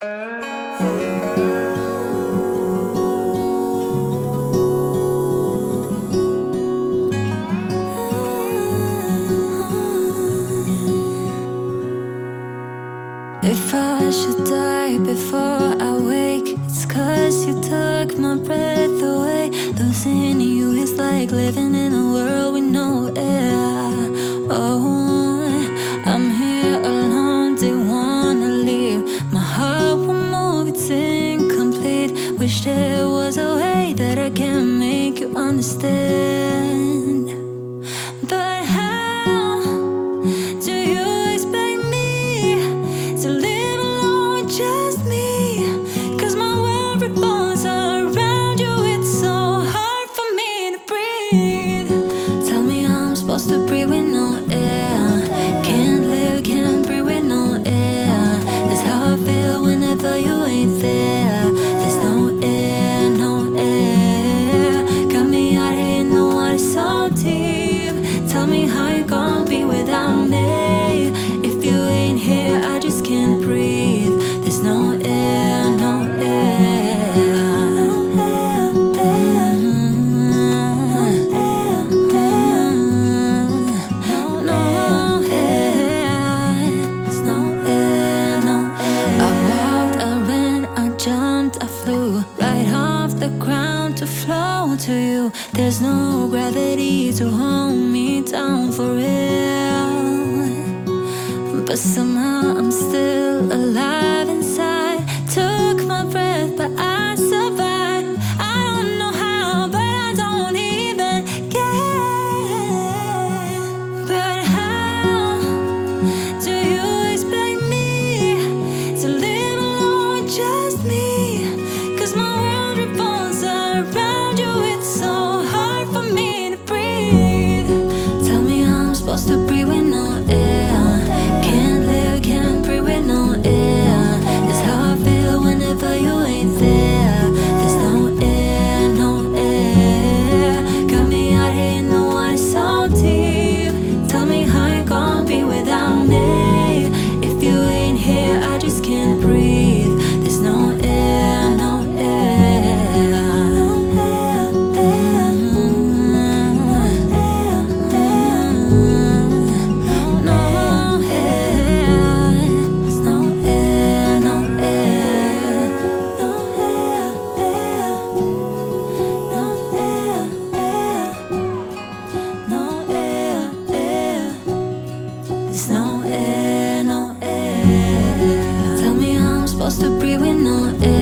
If I should die before I wake, it's 'cause you took my breath away. Losing you is like living in a world with no air. Oh, I'm here alone, they wanna leave. My heart will move, it's incomplete. Wish there was a way that I can make you understand. But how do you expect me to live alone with just me? 'Cause my world revolves around you, it's so hard for me to breathe. Tell me how I'm supposed to breathe with no air. Can't live, can't breathe with no air. That's how I feel whenever you ain't there. There's no air, no air. Got me out here in the water so deep. Tell me how you gon' be without me. If you ain't here, I just can't breathe. There's no air, no air. No air, air. No air. There's no air, no air. I walked, I ran, I jumped, I flew right off the ground to flow to you. There's no gravity to hold me down for real. But somehow I'm still alive inside. Took my breath, but I survived. I don't know how, but I don't even care. But how do you expect me to live alone with just me? 'Cause my world revolves around you, it's so hard for me to breathe. Tell me how I'm supposed to breathe with no air. Can't live, can't breathe with no air. That's how I feel whenever you ain't there. There's no air, no air. Got me out here in the water so deep. Tell me how you gon' be without me. If you ain't here, I just can't breathe. There's no air, no air. No air, air. No air. There's no air, no air. No air, air. No air, air. No air, air. There's no air, no air. Tell me how I'm supposed to breathe with no air.